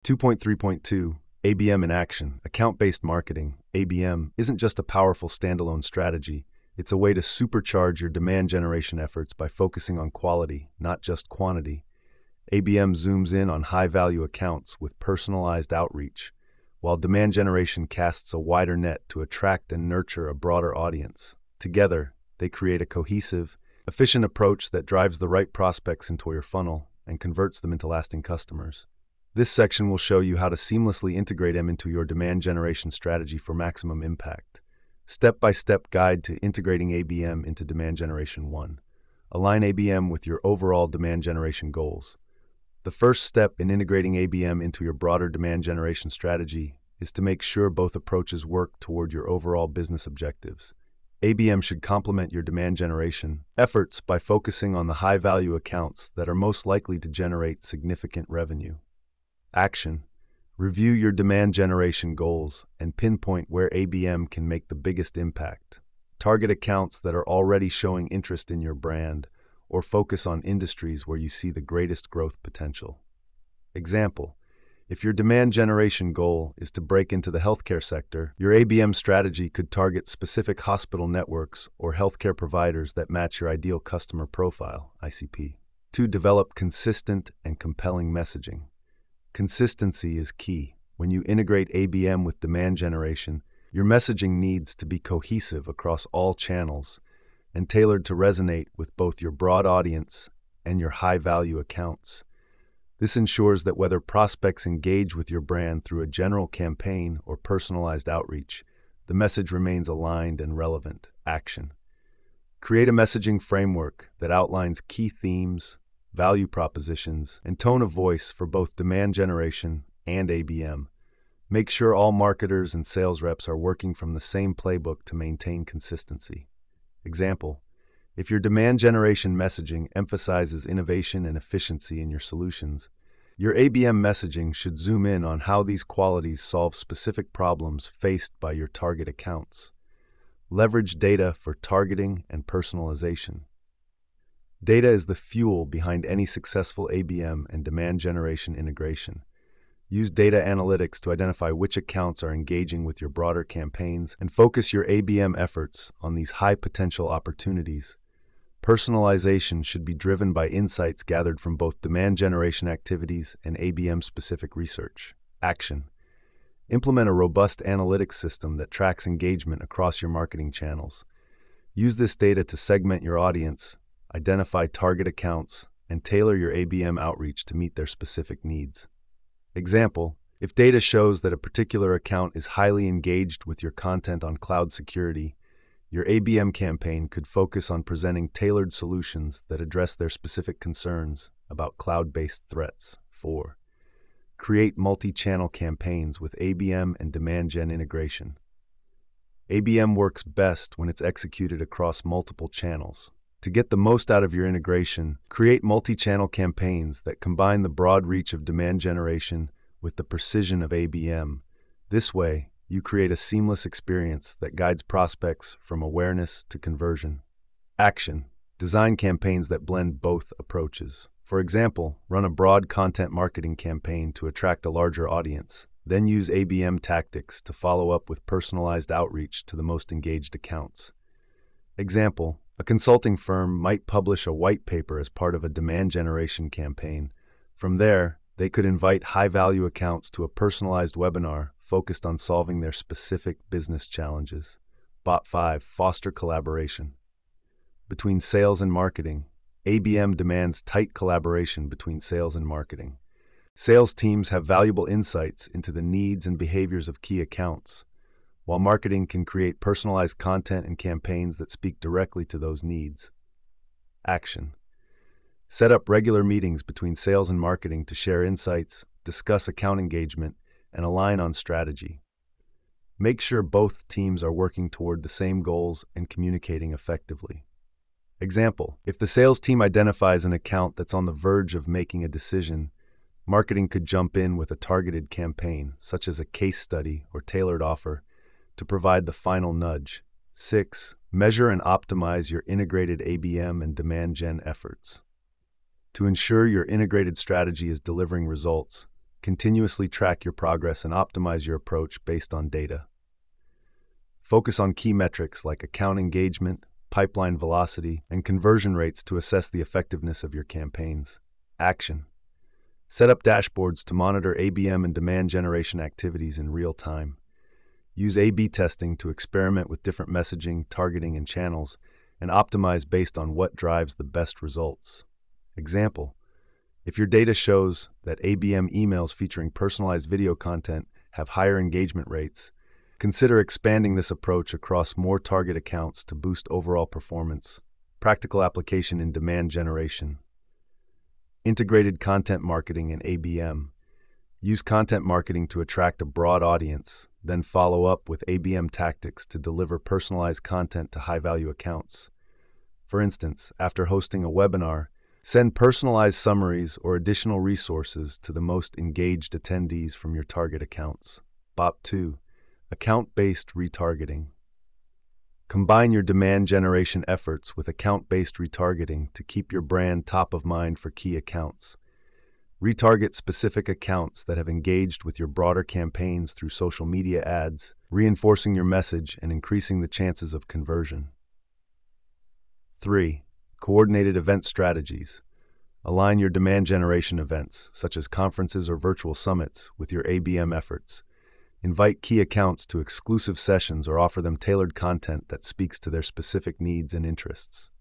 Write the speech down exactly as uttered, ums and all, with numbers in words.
two point three point two, A B M in Action, Account-Based Marketing, A B M, isn't just a powerful standalone strategy. It's a way to supercharge your demand generation efforts by focusing on quality, not just quantity. A B M zooms in on high-value accounts with personalized outreach, while demand generation casts a wider net to attract and nurture a broader audience. Together, they create a cohesive, efficient approach that drives the right prospects into your funnel and converts them into lasting customers. This section will show you how to seamlessly integrate them into your demand generation strategy for maximum impact. Step-by-step guide to integrating A B M into demand generation. one. Align A B M with your overall demand generation goals. The first step in integrating A B M into your broader demand generation strategy is to make sure both approaches work toward your overall business objectives. A B M should complement your demand generation efforts by focusing on the high-value accounts that are most likely to generate significant revenue. Action. Review your demand generation goals and pinpoint where A B M can make the biggest impact. Target accounts that are already showing interest in your brand, or focus on industries where you see the greatest growth potential. Example: if your demand generation goal is to break into the healthcare sector, your A B M strategy could target specific hospital networks or healthcare providers that match your ideal customer profile, I C P. two. Develop consistent and compelling messaging. Consistency is key. When you integrate A B M with demand generation, your messaging needs to be cohesive across all channels and tailored to resonate with both your broad audience and your high-value accounts. This ensures that whether prospects engage with your brand through a general campaign or personalized outreach, the message remains aligned and relevant. Action. Create a messaging framework that outlines key themes, value propositions, and tone of voice for both demand generation and A B M. Make sure all marketers and sales reps are working from the same playbook to maintain consistency. Example: if your demand generation messaging emphasizes innovation and efficiency in your solutions, your A B M messaging should zoom in on how these qualities solve specific problems faced by your target accounts. Leverage data for targeting and personalization. Data is the fuel behind any successful A B M and demand generation integration. Use data analytics to identify which accounts are engaging with your broader campaigns and focus your A B M efforts on these high-potential opportunities. Personalization should be driven by insights gathered from both demand generation activities and A B M-specific research. Action. Implement a robust analytics system that tracks engagement across your marketing channels. Use this data to segment your audience, identify target accounts, and tailor your A B M outreach to meet their specific needs. Example: if data shows that a particular account is highly engaged with your content on cloud security, your A B M campaign could focus on presenting tailored solutions that address their specific concerns about cloud-based threats. four. Create multi-channel campaigns with A B M and demand gen integration. A B M works best when it's executed across multiple channels. To get the most out of your integration, create multi-channel campaigns that combine the broad reach of demand generation with the precision of A B M. This way, you create a seamless experience that guides prospects from awareness to conversion. Action. Design campaigns that blend both approaches. For example, run a broad content marketing campaign to attract a larger audience, then use A B M tactics to follow up with personalized outreach to the most engaged accounts. Example: a consulting firm might publish a white paper as part of a demand generation campaign. From there, they could invite high-value accounts to a personalized webinar focused on solving their specific business challenges. Bot five. Foster collaboration. Between sales and marketing, A B M demands tight collaboration between sales and marketing. Sales teams have valuable insights into the needs and behaviors of key accounts, while marketing can create personalized content and campaigns that speak directly to those needs. Action. Set up regular meetings between sales and marketing to share insights, discuss account engagement, and align on strategy. Make sure both teams are working toward the same goals and communicating effectively. Example: if the sales team identifies an account that's on the verge of making a decision, marketing could jump in with a targeted campaign, such as a case study or tailored offer, to provide the final nudge. six. Measure and optimize your integrated A B M and demand gen efforts. To ensure your integrated strategy is delivering results, Continuously track your progress and optimize your approach based on data. Focus on key metrics like account engagement, pipeline velocity, and conversion rates to assess the effectiveness of your campaigns. Action. Set up dashboards to monitor A B M and demand generation activities in real time. Use A B testing to experiment with different messaging, targeting, and channels, and optimize based on what drives the best results. Example: if your data shows that A B M emails featuring personalized video content have higher engagement rates, consider expanding this approach across more target accounts to boost overall performance. Practical application in demand generation. Integrated content marketing in A B M. Use content marketing to attract a broad audience, then follow up with A B M tactics to deliver personalized content to high-value accounts. For instance, after hosting a webinar, send personalized summaries or additional resources to the most engaged attendees from your target accounts. B O P two. Account-based retargeting. Combine your demand generation efforts with account-based retargeting to keep your brand top of mind for key accounts. Retarget specific accounts that have engaged with your broader campaigns through social media ads, reinforcing your message and increasing the chances of conversion. three. Coordinated event strategies. Align your demand generation events, such as conferences or virtual summits, with your A B M efforts. Invite key accounts to exclusive sessions or offer them tailored content that speaks to their specific needs and interests.